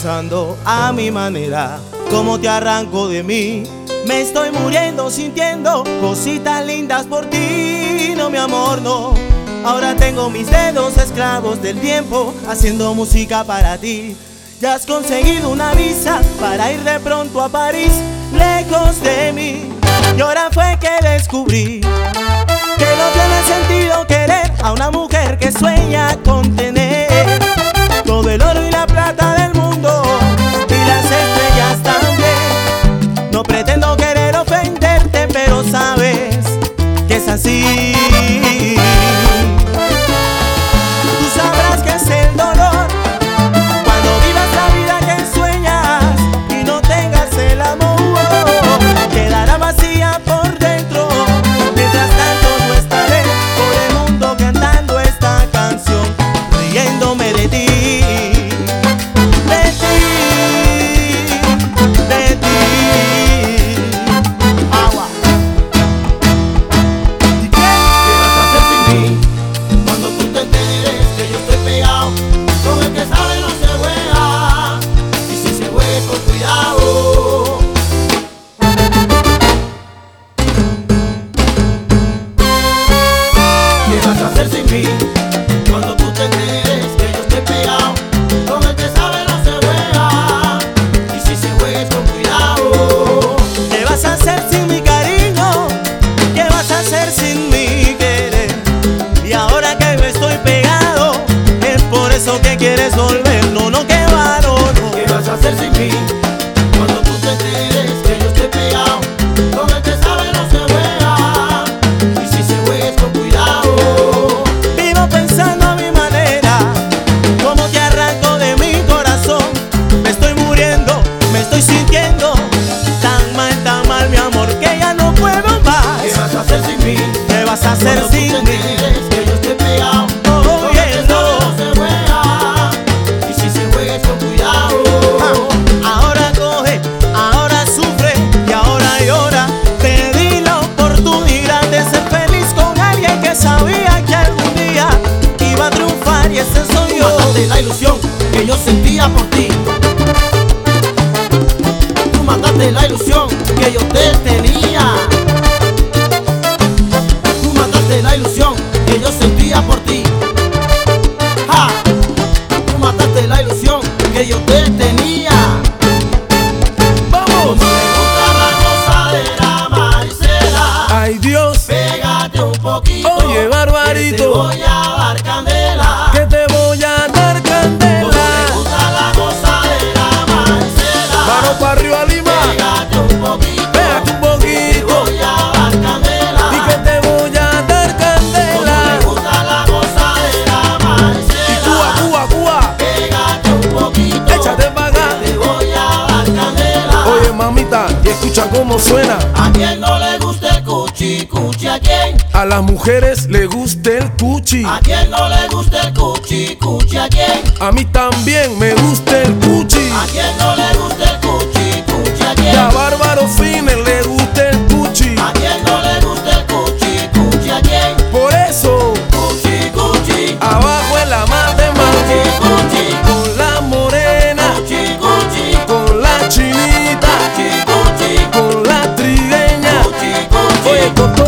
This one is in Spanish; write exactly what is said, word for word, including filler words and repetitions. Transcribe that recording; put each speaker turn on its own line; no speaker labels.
pensando a mi manera cómo te arranco de mí. Me estoy muriendo sintiendo cositas lindas por ti. No, mi amor, no. Ahora tengo mis dedos esclavos del tiempo haciendo música para ti. Ya has conseguido una visa para ir de pronto a París, lejos de mí. Y ahora fue que descubrí que no tiene sentido querer a una mujer que sueña con tener todo el oro y la plata del mundo y las estrellas también. No pretendo querer ofenderte, pero sabes que es así. Tú sabrás que es el dolor cuando vivas la vida que sueñas y no tengas el amor. Quedará vacía por dentro. Mientras tanto yo estaré por el mundo cantando esta canción, riéndome de ti.
Cuando tú te enteres que yo estoy pegado, con el que sabe no se juega, y si se juega con cuidado.
¿Qué vas a hacer sin mi cariño? ¿Qué vas a hacer sin mi querer? Y ahora que me estoy pegado, es por eso que quieres volver. No, no, que valor, no.
¿Qué vas a hacer sin mí? Cuando tú te enteres que yo estoy pegado, con el que sabe no se juega, y si se juega con cuidado.
Pensando a mi manera, cómo te arranco de mi corazón. Me estoy muriendo, me estoy sintiendo tan mal, tan mal, mi amor, que ya no puedo más.
¿Qué vas a hacer sin mí?
¿Qué vas a hacer
Cuando
sin
tú te
mí?
enteres que yo estoy pegado,
Oh,
con
yeah,
el que
no.
sabe no se juega, y si se juega con cuidado.
Ah, ahora coge, ahora sufre y ahora llora. Te di la oportunidad de ser feliz con alguien que sabía que algún día iba a triunfar, y ese soy yo.
Tú mataste la ilusión que yo sentía por ti. Tú mataste la ilusión que yo te tenía. Tú mataste la ilusión que yo sentía por ti. ¡Ja! Tú mataste la ilusión que yo te tenía.
¡Vamos!
Como le gusta la gozadera, Marisela.
¡Ay, Dios!
Pégate un poquito.
Oye, Barbarito,
que te voy a dar candela.
que te voy a dar candela.
Como le gusta la gozadera, Marisela.
Mano para arriba, Lima.
Pégate un poquito.
Pégate un
Te
poquito
voy a dar candela.
y que te voy a dar candela.
Como le gusta la gozadera, Marisela.
Y Cuba, Cuba, Cuba,
Pégate un poquito.
échate pa' acá.
Te voy a dar candela.
Oye, mamita, y escucha cómo suena.
¿A quién no le gusta el cuchi, cuchi? ¿A quién?
A las mujeres le gusta el cuchi.
¿A quién no le gusta el cuchi, cuchi? ¿A quién?
A mí también me gusta el cuchi.
¿A quién no le gusta el cuchi, cuchi? ¿A quién?
Y a Bárbaro Fines le gusta el cuchi.
¿A quién no le gusta el cuchi, cuchi? ¿A quién?
Por eso,
Cuchi, cuchi,
abajo en la mate,
cuchi, cuchi,
con la morena,
cuchi, cuchi,
con la chinita,
cuchi, cuchi,
con la trigueña.
cuchi, cuchi.
Oye, con